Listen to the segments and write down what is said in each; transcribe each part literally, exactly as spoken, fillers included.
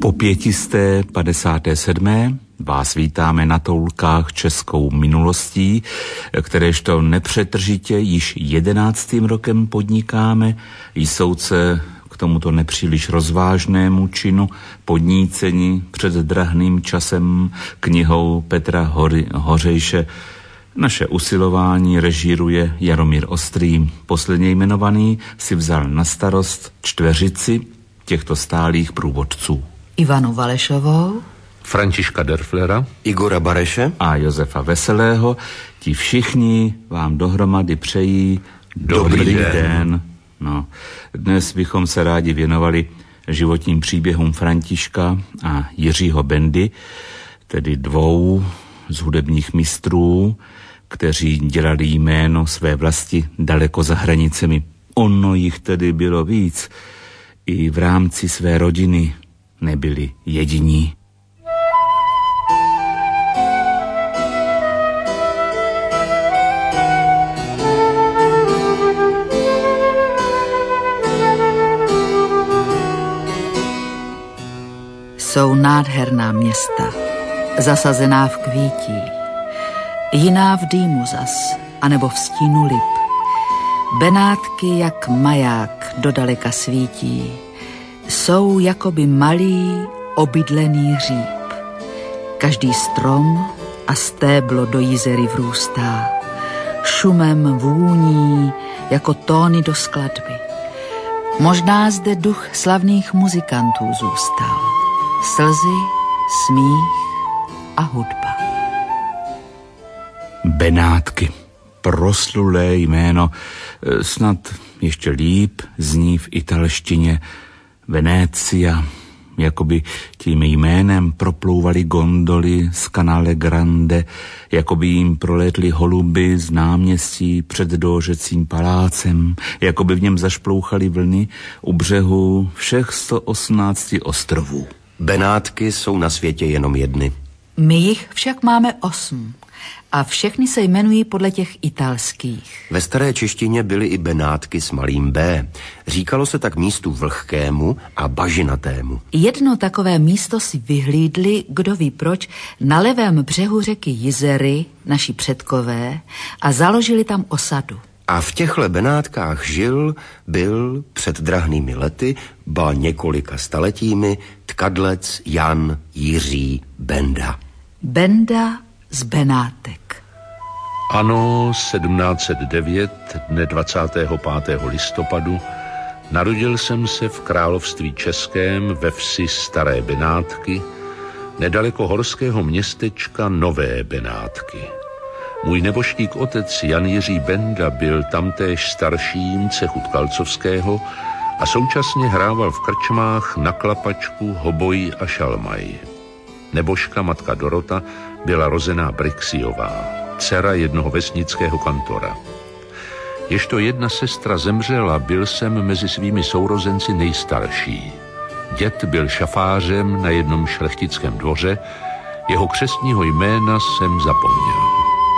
Po pětisté padesáté sedmé vás vítáme na toulkách českou minulostí, kteréžto nepřetržitě již jedenáctým rokem podnikáme, jsouce k tomuto nepříliš rozvážnému činu podníceni před drahným časem knihou Petra Hory, Hořejše. Naše usilování režíruje Jaromír Ostrý. Posledně jmenovaný si vzal na starost čtveřici těchto stálých průvodců. Ivanu Valešovou, Františka Derflera, Igora Bareše a Josefa Veselého. Ti všichni vám dohromady přejí dobrý, dobrý den. den. No, dnes bychom se rádi věnovali životním příběhům Františka a Jiřího Bendy, tedy dvou z hudebních mistrů, kteří dělali jméno své vlasti daleko za hranicemi. Ono jich tedy bylo víc. I v rámci své rodiny nebyli jediní. Jsou nádherná města, zasazená v kvítí, jiná v dýmu zas, anebo v stínu lip. Benátky jak maják do daleka svítí, jsou jakoby malý obydlený hříb. Každý strom a stéblo do jizery vrůstá, šumem vůní jako tóny do skladby. Možná zde duch slavných muzikantů zůstal. Slzy, smích a hudba. Benátky. Proslulé jméno, snad ještě líp zní v italštině Venecia. Jakoby tím jménem proplouvaly gondoly z Canale Grande, jakoby jim prolétly holuby z náměstí před Dóřecím palácem, jakoby v něm zašplouchaly vlny u břehu všech sto osmnácti ostrovů. Benátky jsou na světě jenom jedny. My jich však máme osm. A všechny se jmenují podle těch italských. Ve staré češtině byly i Benátky s malým B. Říkalo se tak místu vlhkému a bažinatému. Jedno takové místo si vyhlídli, kdo ví proč, na levém břehu řeky Jizery, naši předkové, a založili tam osadu. A v těchto Benátkách žil, byl před drahnými lety, ba několika staletími, tkadlec Jan Jiří Benda. Benda z Benátek. Ano, sedmnáct set devět, dne dvacátého pátého listopadu, narodil jsem se v království českém ve vsi Staré Benátky, nedaleko horského městečka Nové Benátky. Můj nebožtík otec Jan Jiří Benda byl tamtéž starším cechu tkalcovského a současně hrával v krčmách na klapačku, hoboj a šalmaj. Nebožka matka Dorota byla rozená Brixiová, dcera jednoho vesnického kantora. Ježto jedna sestra zemřela, byl jsem mezi svými sourozenci nejstarší. Děd byl šafářem na jednom šlechtickém dvoře, jeho křestního jména jsem zapomněl.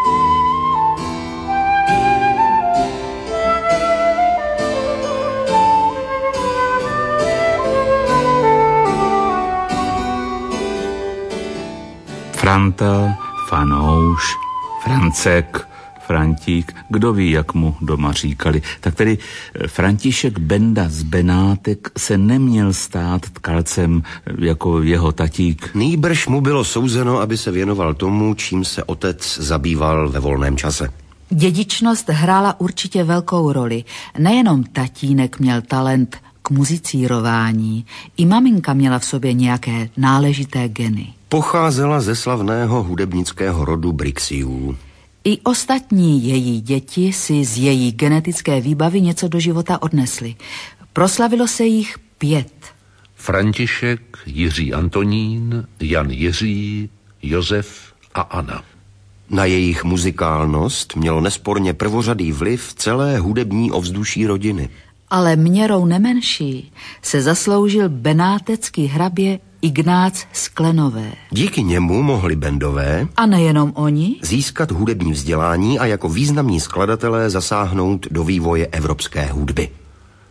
Franta, Fanouš, Francek, Frantík, kdo ví, jak mu doma říkali. Tak tedy František Benda z Benátek se neměl stát tkalcem jako jeho tatík. Nýbrž mu bylo souzeno, aby se věnoval tomu, čím se otec zabýval ve volném čase. Dědičnost hrála určitě velkou roli. Nejenom tatínek měl talent k muzicírování, i maminka měla v sobě nějaké náležité geny. Pocházela ze slavného hudebnického rodu Brixiů. I ostatní její děti si z její genetické výbavy něco do života odnesly. Proslavilo se jich pět. František, Jiří Antonín, Jan Jiří, Josef a Anna. Na jejich muzikálnost mělo nesporně prvořadý vliv celé hudební ovzduší rodiny. Ale měrou nemenší se zasloužil benátecký hrabě Ignác z Klenové. Díky němu mohli Bendové, a nejenom oni, získat hudební vzdělání a jako významní skladatelé zasáhnout do vývoje evropské hudby.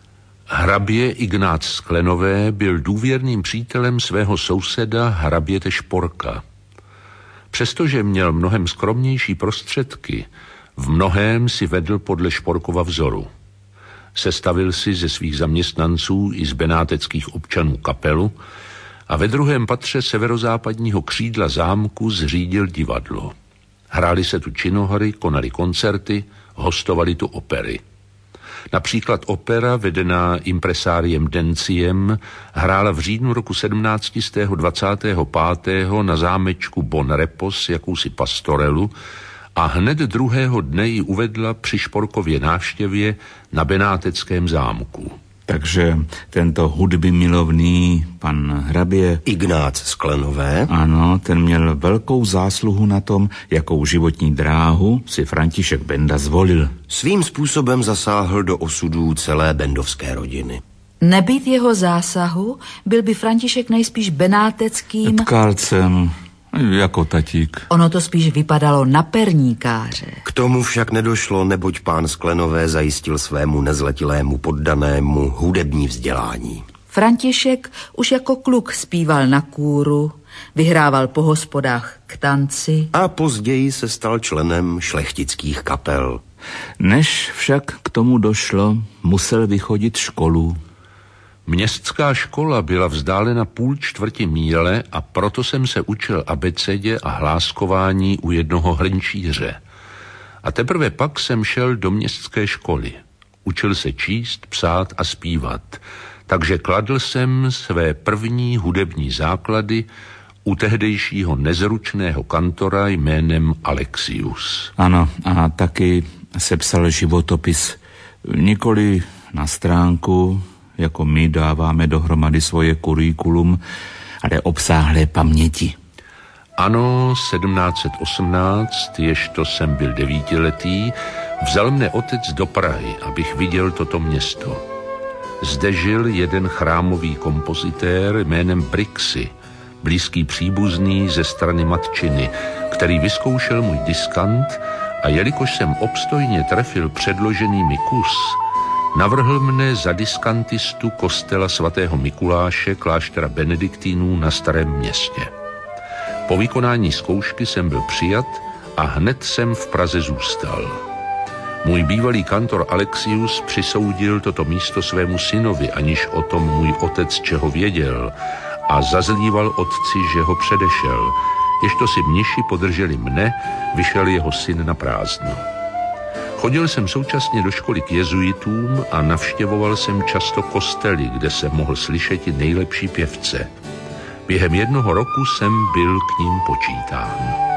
Hrabě Ignác z Klenové byl důvěrným přítelem svého souseda hraběte Šporka. Přestože měl mnohem skromnější prostředky, v mnohém si vedl podle Šporkova vzoru. Sestavil si ze svých zaměstnanců i z benáteckých občanů kapelu a ve druhém patře severozápadního křídla zámku zřídil divadlo. Hrály se tu činohry, konaly koncerty, hostovaly tu opery. Například opera, vedená impresáriem Denciem, hrála v říjnu roku sedmnáct set dvacet pět na zámečku Bon Repos jakousi pastorelu a hned druhého dne ji uvedla při Šporkově návštěvě na benáteckém zámku. Takže tento hudby milovný pan hrabě Ignác z Klenové, ano, ten měl velkou zásluhu na tom, jakou životní dráhu si František Benda zvolil. Svým způsobem zasáhl do osudů celé bendovské rodiny. Nebýt jeho zásahu, byl by František nejspíš benáteckým tkálcem, jako tatík. Ono to spíš vypadalo na perníkáře. K tomu však nedošlo, neboť pán z Klenové zajistil svému nezletilému poddanému hudební vzdělání. František už jako kluk zpíval na kůru, vyhrával po hospodách k tanci. A později se stal členem šlechtických kapel. Než však k tomu došlo, musel vychodit školu. Městská škola byla vzdálena půl čtvrti míle a proto jsem se učil abecedě a hláskování u jednoho hrnčíře. A teprve pak jsem šel do městské školy. Učil se číst, psát a zpívat. Takže kladl jsem své první hudební základy u tehdejšího nezručného kantora jménem Alexius. Ano, a taky sepsal životopis. Nikoli na stránku, jako my dáváme dohromady svoje kurikulum, ale obsáhlé paměti. Ano, sedmnáct set osmnáct, ježto jsem byl devítiletý, vzal mne otec do Prahy, abych viděl toto město. Zde žil jeden chrámový kompozitér jménem Brixy, blízký příbuzný ze strany matčiny, který vyzkoušel můj diskant a jelikož jsem obstojně trefil předloženými kus, navrhl mne za diskantistu kostela svatého Mikuláše kláštera benediktínů na Starém Městě. Po vykonání zkoušky jsem byl přijat a hned jsem v Praze zůstal. Můj bývalý kantor Alexius přisoudil toto místo svému synovi, aniž o tom můj otec čeho věděl, a zazlíval otci, že ho předešel. Ježto si mniši podrželi mne, vyšel jeho syn na prázdno. Chodil jsem současně do školy k jezuitům a navštěvoval jsem často kostely, kde jsem mohl slyšet i nejlepší pěvce. Během jednoho roku jsem byl k ním počítán.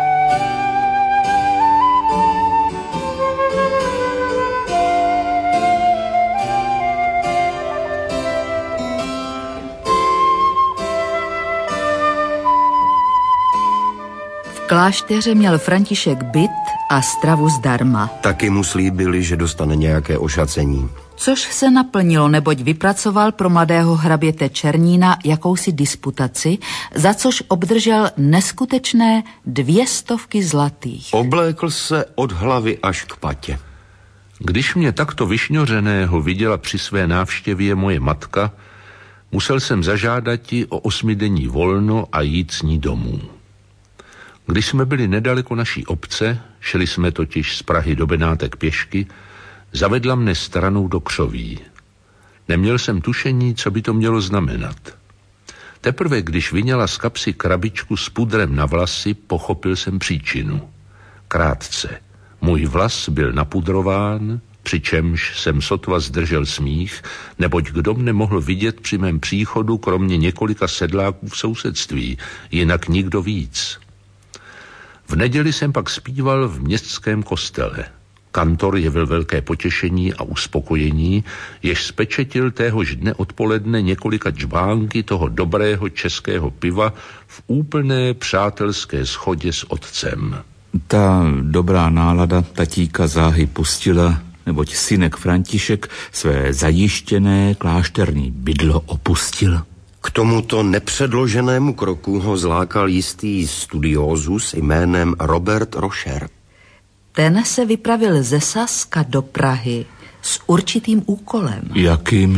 V klášteře měl František byt a stravu zdarma. Taky mu slíbili, že dostane nějaké ošacení. Což se naplnilo, neboť vypracoval pro mladého hraběte Černína jakousi disputaci, za což obdržel neskutečné dvě stovky zlatých. Oblékl se od hlavy až k patě. Když mě takto vyšňořeného viděla při své návštěvě moje matka, musel jsem zažádati o osmidenní volno a jít s ní domů. Když jsme byli nedaleko naší obce, šli jsme totiž z Prahy do Benátek pěšky, zavedla mne stranou do křoví. Neměl jsem tušení, co by to mělo znamenat. Teprve, když vyněla z kapsy krabičku s pudrem na vlasy, pochopil jsem příčinu. Krátce. Můj vlas byl napudrován, přičemž jsem sotva zdržel smích, neboť kdo mne mohl vidět při mém příchodu, kromě několika sedláků v sousedství, jinak nikdo víc. V neděli jsem pak zpíval v městském kostele. Kantor jevil velké potěšení a uspokojení, jež spečetil téhož dne odpoledne několika džbánky toho dobrého českého piva v úplné přátelské shodě s otcem. Ta dobrá nálada tatíka záhy pustila, neboť synek František své zajištěné klášterní bydlo opustil. K tomuto nepředloženému kroku ho zlákal jistý studiozus jménem Robert Rocher. Ten se vypravil ze Saska do Prahy s určitým úkolem. Jakým?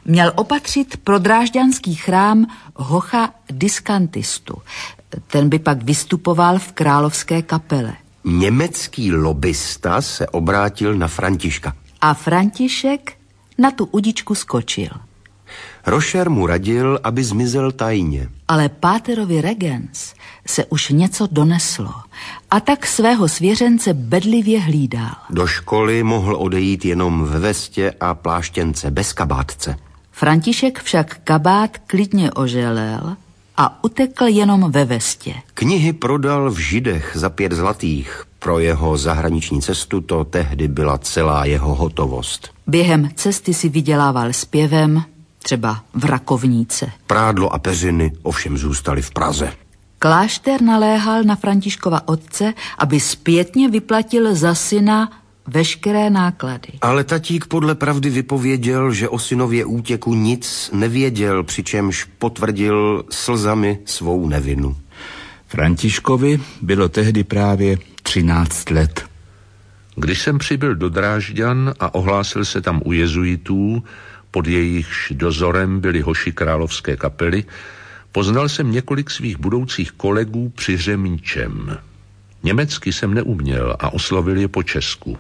Měl opatřit pro drážďanský chrám hocha diskantistu. Ten by pak vystupoval v královské kapele. Německý lobista se obrátil na Františka. A František na tu udičku skočil. Rošer mu radil, aby zmizel tajně. Ale páterovi regens se už něco doneslo a tak svého svěřence bedlivě hlídal. Do školy mohl odejít jenom ve vestě a pláštěnce, bez kabátce. František však kabát klidně oželel a utekl jenom ve vestě. Knihy prodal v Židech za pět zlatých. Pro jeho zahraniční cestu to tehdy byla celá jeho hotovost. Během cesty si vydělával zpěvem, třeba v Rakovníce. Prádlo a peřiny ovšem zůstaly v Praze. Klášter naléhal na Františkova otce, aby zpětně vyplatil za syna veškeré náklady. Ale tatík podle pravdy vypověděl, že o synově útěku nic nevěděl, přičemž potvrdil slzami svou nevinu. Františkovi bylo tehdy právě třináct let. Když jsem přibyl do Drážďan a ohlásil se tam u jezuitů, pod jejichž dozorem byli hoši královské kapely, poznal jsem několik svých budoucích kolegů při řemíčem. Německy jsem neuměl a oslovil je po česku.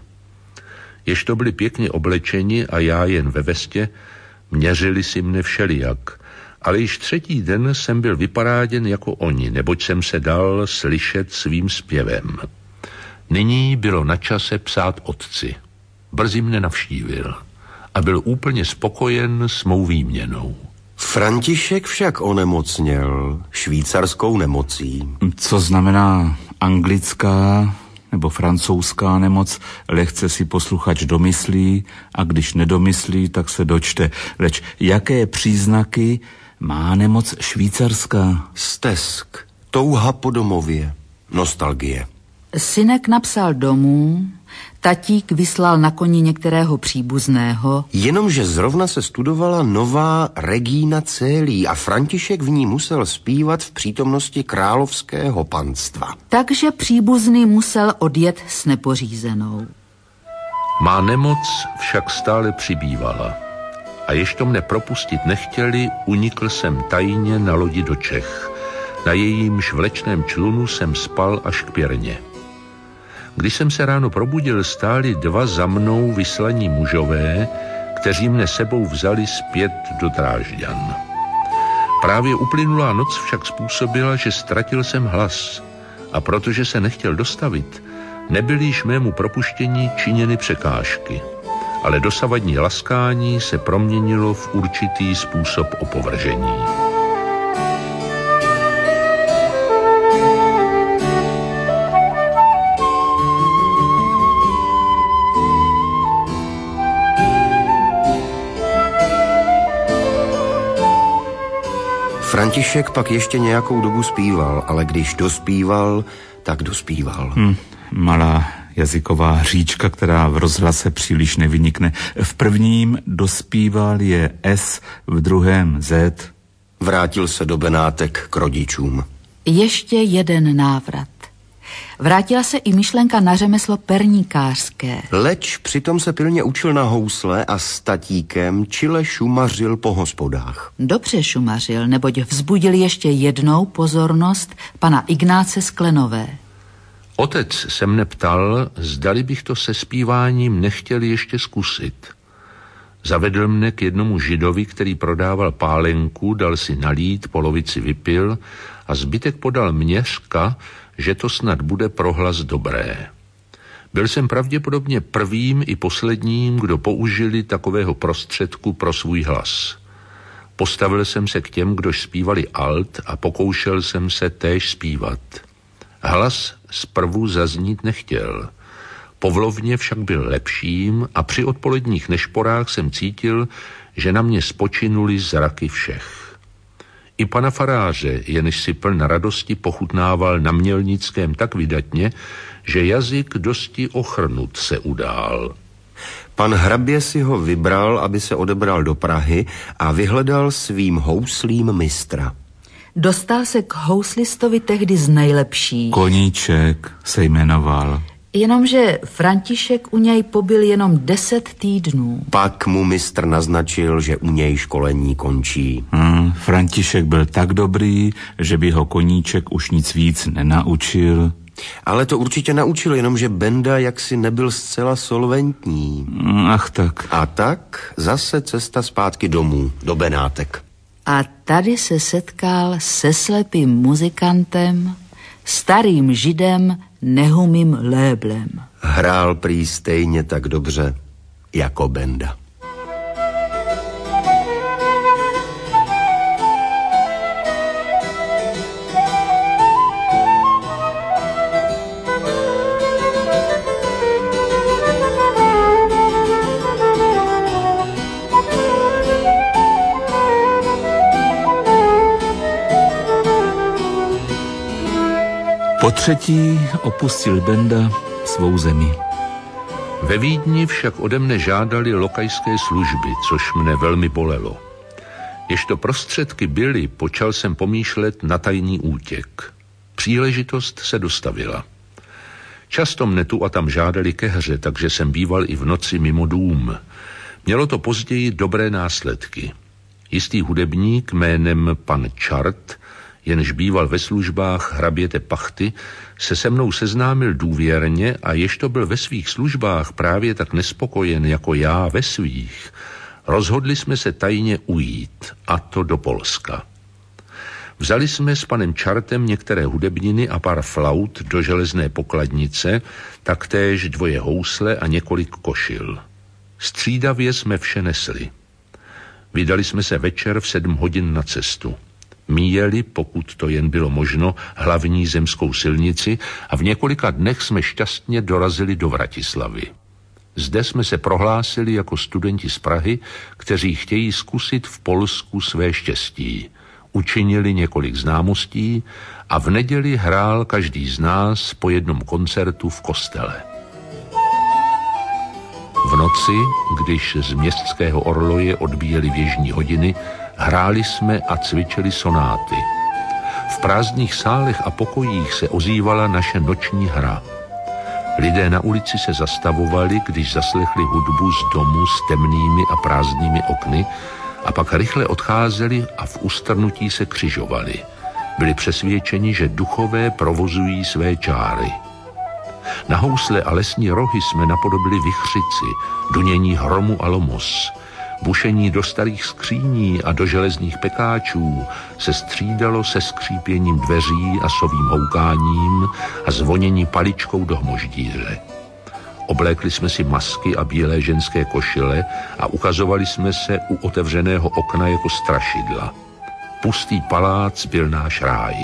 Jež to byli pěkně oblečeni a já jen ve vestě, měřili si mne všelijak, ale již třetí den jsem byl vyparáděn jako oni, neboť jsem se dal slyšet svým zpěvem. Nyní bylo na čase psát otci. Brzy mne navštívil a byl úplně spokojen s mou výměnou. František však onemocněl švýcarskou nemocí. Co znamená anglická nebo francouzská nemoc, lehce si posluchač domyslí a když nedomyslí, tak se dočte. Leč jaké příznaky má nemoc švýcarská? Stesk, touha po domově, nostalgie. Synek napsal domů, tatík vyslal na koni některého příbuzného. Jenomže zrovna se studovala nová Regína Célí a František v ní musel zpívat v přítomnosti královského panstva. Takže příbuzný musel odjet s nepořízenou. Má nemoc však stále přibývala. A jež to mne propustit nechtěli, unikl jsem tajně na lodi do Čech. Na jejímž vlečném člunu jsem spal až k pěrně. Když jsem se ráno probudil, stáli dva za mnou vyslaní mužové, kteří mne sebou vzali zpět do Drážďan. Právě uplynulá noc však způsobila, že ztratil jsem hlas a protože se nechtěl dostavit, nebyly již mému propuštění činěny překážky, ale dosavadní laskání se proměnilo v určitý způsob opovržení. František pak ještě nějakou dobu zpíval, ale když dospíval, tak dospíval. Hmm, malá jazyková hříčka, která v rozhlase příliš nevynikne. V prvním dospíval je S, v druhém Z. Vrátil se do Benátek k rodičům. Ještě jeden návrat. Vrátila se i myšlenka na řemeslo perníkářské. Leč přitom se pilně učil na housle a s tatíkem čile šumařil po hospodách. Dobře šumařil, neboť vzbudil ještě jednou pozornost pana Ignáce Sklenové. Otec se mne ptal, zdali bych to se zpíváním nechtěl ještě zkusit. Zavedl mne k jednomu židovi, který prodával pálenku, dal si nalít, polovici vypil a zbytek podal měřka, že to snad bude pro hlas dobré. Byl jsem pravděpodobně prvým i posledním, kdo použili takového prostředku pro svůj hlas. Postavil jsem se k těm, kdož zpívali alt a pokoušel jsem se též zpívat. Hlas zprvu zaznít nechtěl. Povlovně však byl lepším a při odpoledních nešporách jsem cítil, že na mě spočinuly zraky všech. I pana faráře, jenž si pln radosti pochutnával na Mělnickém tak vydatně, že jazyk dosti ochrnut se udál. Pan hrabě si ho vybral, aby se odebral do Prahy a vyhledal svým houslím mistra. Dostal se k houslistovi tehdy z nejlepší. Koníček se jmenoval. Jenomže František u něj pobyl jenom deset týdnů. Pak mu mistr naznačil, že u něj školení končí. Hmm, František byl tak dobrý, že by ho koníček už nic víc nenaučil. Ale to určitě naučil, jenomže Benda jaksi nebyl zcela solventní. Ach tak. A tak zase cesta zpátky domů, do Benátek. A tady se setkal se slepým muzikantem, starým židem Nehumim Léblem. Hrál prý stejně tak dobře jako Benda. Po třetí opustil Benda svou zemi. Ve Vídni však ode mne žádali lokajské služby, což mne velmi bolelo. Ježto prostředky byly, počal jsem pomýšlet na tajný útěk. Příležitost se dostavila. Často mne tu a tam žádali ke hře, takže jsem býval i v noci mimo dům. Mělo to později dobré následky. Jistý hudebník jménem pan Čart, jenž býval ve službách hraběte Pachty, se se mnou seznámil důvěrně a ježto byl ve svých službách právě tak nespokojen jako já ve svých, rozhodli jsme se tajně ujít, a to do Polska. Vzali jsme s panem Čartem některé hudebniny a pár flaut do železné pokladnice, taktéž dvoje housle a několik košil. Střídavě jsme vše nesli. Vydali jsme se večer v sedm hodin na cestu. Míjeli, pokud to jen bylo možno, hlavní zemskou silnici a v několika dnech jsme šťastně dorazili do Vratislavy. Zde jsme se prohlásili jako studenti z Prahy, kteří chtějí zkusit v Polsku své štěstí. Učinili několik známostí a v neděli hrál každý z nás po jednom koncertu v kostele. V noci, když z městského orloje odbíjely věžní hodiny, hráli jsme a cvičili sonáty. V prázdných sálech a pokojích se ozývala naše noční hra. Lidé na ulici se zastavovali, když zaslechli hudbu z domu s temnými a prázdnými okny, a pak rychle odcházeli a v ustrnutí se křižovali. Byli přesvědčeni, že duchové provozují své čáry. Na housle a lesní rohy jsme napodobili vichřici, dunění hromu a lomos. Bušení do starých skříní a do železných pekáčů se střídalo se skřípěním dveří a sovým houkáním a zvonění paličkou do hmoždíře. Oblékli jsme si masky a bílé ženské košile a ukazovali jsme se u otevřeného okna jako strašidla. Pustý palác byl náš ráj.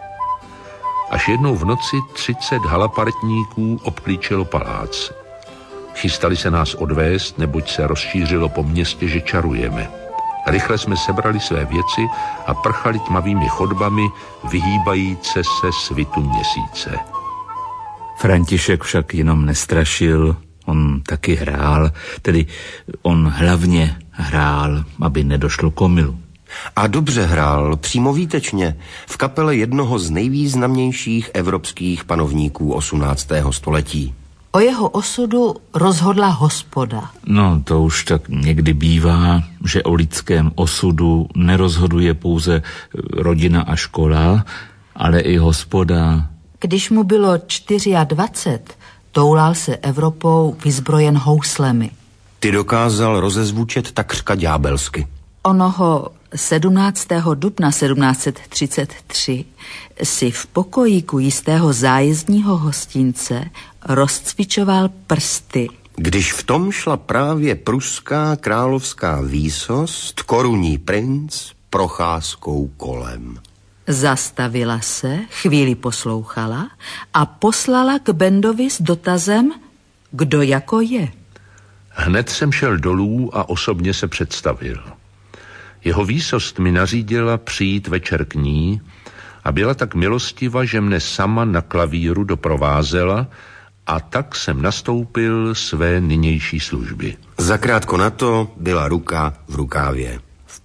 Až jednou v noci třicet halapartníků obklíčilo palác. Chystali se nás odvést, neboť se rozšířilo po městě, že čarujeme. Rychle jsme sebrali své věci a prchali tmavými chodbami, vyhýbajíce se svitu měsíce. František však jenom nestrašil, on taky hrál, tedy on hlavně hrál, aby nedošlo k omylu. A dobře hrál, přímo výtečně, v kapele jednoho z nejvýznamnějších evropských panovníků osmnáctého století. O jeho osudu rozhodla hospoda. No, to už tak někdy bývá, že o lidském osudu nerozhoduje pouze rodina a škola, ale i hospoda. Když mu bylo dvacet čtyři, toulal se Evropou vyzbrojen houslemi. Ty dokázal rozezvučet takřka ďábelsky. Onoho sedmnáctého dubna sedmnáct set třicet tři si v pokojíku jistého zájezdního hostince rozcvičoval prsty. Když v tom šla právě pruská královská výsost, korunní princ procházkou kolem. Zastavila se, chvíli poslouchala a poslala k Bendovi s dotazem, kdo jako je. Hned jsem šel dolů a osobně se představil. Jeho výsost mi nařídila přijít večer k ní a byla tak milostiva, že mne sama na klavíru doprovázela a tak jsem nastoupil své nynější služby. Zakrátko na to byla ruka v rukávě. V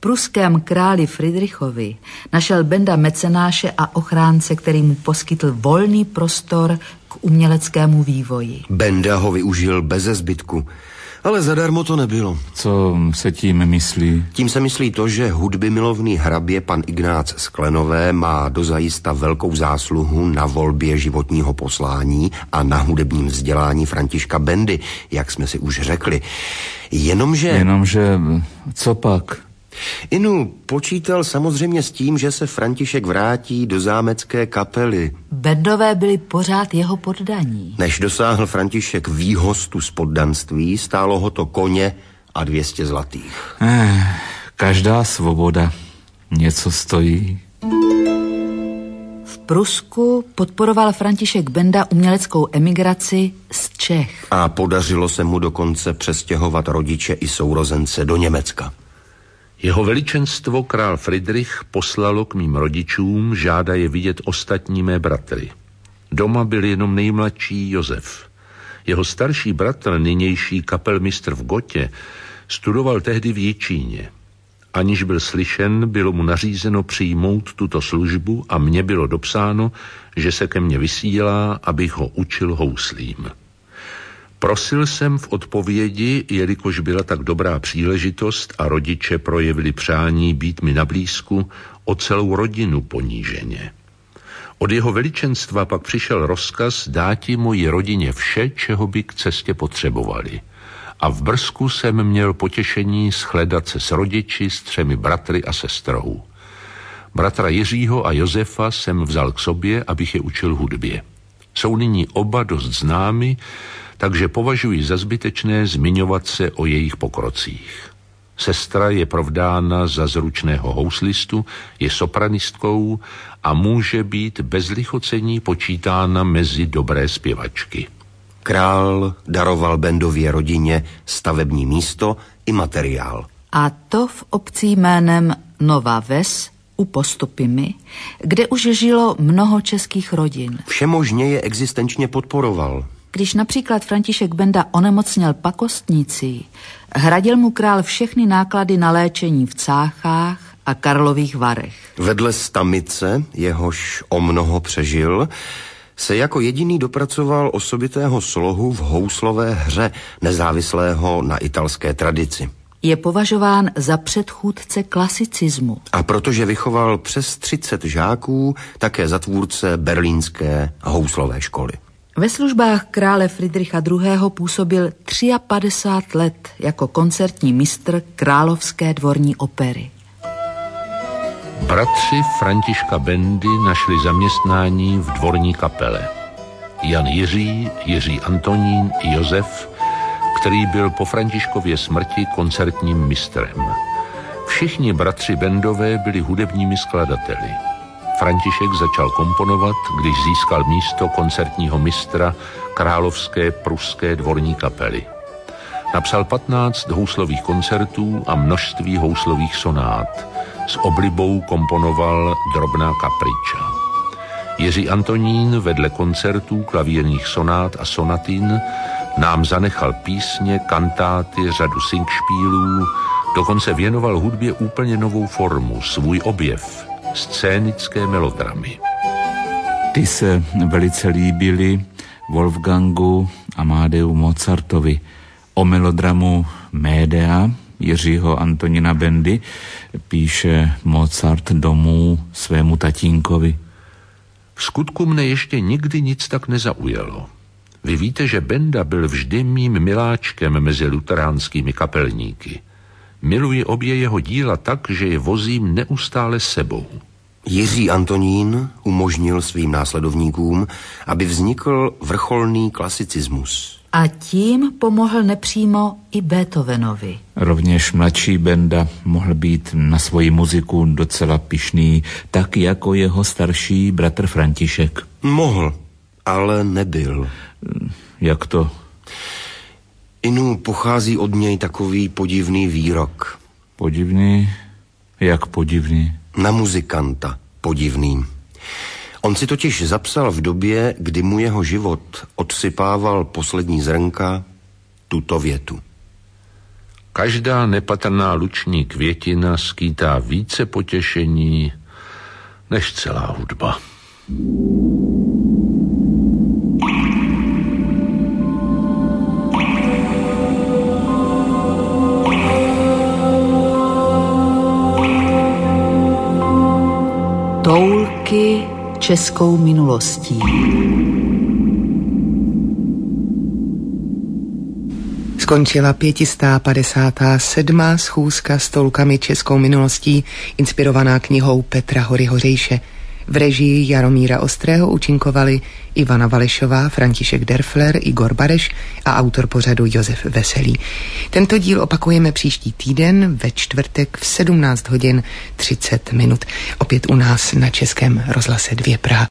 pruském králi Friedrichovi našel Benda mecenáše a ochránce, který mu poskytl volný prostor k uměleckému vývoji. Benda ho využil beze zbytku, ale zadarmo to nebylo. Co se tím myslí? Tím se myslí to, že hudby milovný hrabě pan Ignác z Klenové má dozajista velkou zásluhu na volbě životního poslání a na hudebním vzdělání Františka Bendy, jak jsme si už řekli. Jenomže... Jenomže, co pak? Inu počítal samozřejmě s tím, že se František vrátí do zámecké kapely. Bendové byli pořád jeho poddaní. Než dosáhl František výhostu z poddanství, stálo ho to koně a dvě stě zlatých. Eh, každá svoboda něco stojí. V Prusku podporoval František Benda uměleckou emigraci z Čech. A podařilo se mu dokonce přestěhovat rodiče i sourozence do Německa. Jeho veličenstvo král Friedrich poslalo k mým rodičům, žádá je vidět ostatní mé bratry. Doma byl jenom nejmladší Josef. Jeho starší bratr, nynější kapelmistr v Gotě, studoval tehdy v Jičíně. Aniž byl slyšen, bylo mu nařízeno přijmout tuto službu a mně bylo dopsáno, že se ke mně vysílá, abych ho učil houslím. Prosil jsem v odpovědi, jelikož byla tak dobrá příležitost a rodiče projevili přání být mi na blízku, o celou rodinu poníženě. Od jeho veličenstva pak přišel rozkaz dáti mojí rodině vše, čeho by k cestě potřebovali. A v Brzku jsem měl potěšení shledat se s rodiči, s třemi bratry a sestrou. Bratra Jiřího a Josefa jsem vzal k sobě, abych je učil hudbě. Jsou nyní oba dost známi, takže považuji za zbytečné zmiňovat se o jejich pokrocích. Sestra je provdána za zručného houslistu, je sopranistkou a může být bez lichocení počítána mezi dobré zpěvačky. Král daroval Bendově rodině stavební místo i materiál. A to v obci jménem Nová Ves u Postupimi, kde už žilo mnoho českých rodin. Všemožně je existenčně podporoval. Když například František Benda onemocněl pakostnicí, hradil mu král všechny náklady na léčení v Cáchách a Karlových Varech. Vedle Stamice, jehož o mnoho přežil, se jako jediný dopracoval osobitého slohu v houslové hře, nezávislého na italské tradici. Je považován za předchůdce klasicismu. A protože vychoval přes třicet žáků, také za tvůrce berlínské houslové školy. Ve službách krále Friedricha druhého. působil padesát tři let jako koncertní mistr Královské dvorní opery. Bratři Františka Bendy našli zaměstnání v dvorní kapele. Jan Jiří, Jiří Antonín i Josef, který byl po Františkově smrti koncertním mistrem. Všichni bratři Bendové byli hudebními skladateli. František začal komponovat, když získal místo koncertního mistra Královské pruské dvorní kapely. Napsal patnáct houslových koncertů a množství houslových sonát. S oblibou komponoval drobná kapriča. Jiří Antonín vedle koncertů, klavírních sonát a sonatin nám zanechal písně, kantáty, řadu singšpílů, dokonce věnoval hudbě úplně novou formu, svůj objev, scénické melodramy. Ty se velice líbily Wolfgangu Amadeu Mozartovi. O melodramu Médea Jiřího Antonína Bendy píše Mozart domů svému tatínkovi. V skutku mne ještě nikdy nic tak nezaujalo. Vy víte, že Benda byl vždy mým miláčkem mezi luteránskými kapelníky. Miluji obě jeho díla tak, že je vozím neustále sebou. Jiří Antonín umožnil svým následovníkům, aby vznikl vrcholný klasicismus. A tím pomohl nepřímo i Beethovenovi. Rovněž mladší Benda mohl být na svoji muziku docela pyšný, tak jako jeho starší bratr František. Mohl, ale nebyl. Jak to? Inu pochází od něj takový podivný výrok. Podivný? Jak podivný? Na muzikanta podivný. On si totiž zapsal v době, kdy mu jeho život odsypával poslední zrnka, tuto větu. každá nepatrná luční květina skýtá více potěšení než celá hudba. Toulky českou minulostí. Skončila pětistá padesátá sedmá schůzka s toulkami českou minulostí, inspirovaná knihou Petra Hory Hořejše. V režii Jaromíra Ostrého účinkovali Ivana Valešová, František Derfler, Igor Bareš a autor pořadu Josef Veselý. Tento díl opakujeme příští týden ve čtvrtek v sedmnáct hodin třicet minut. Opět u nás na Českém rozhlase dva Praha.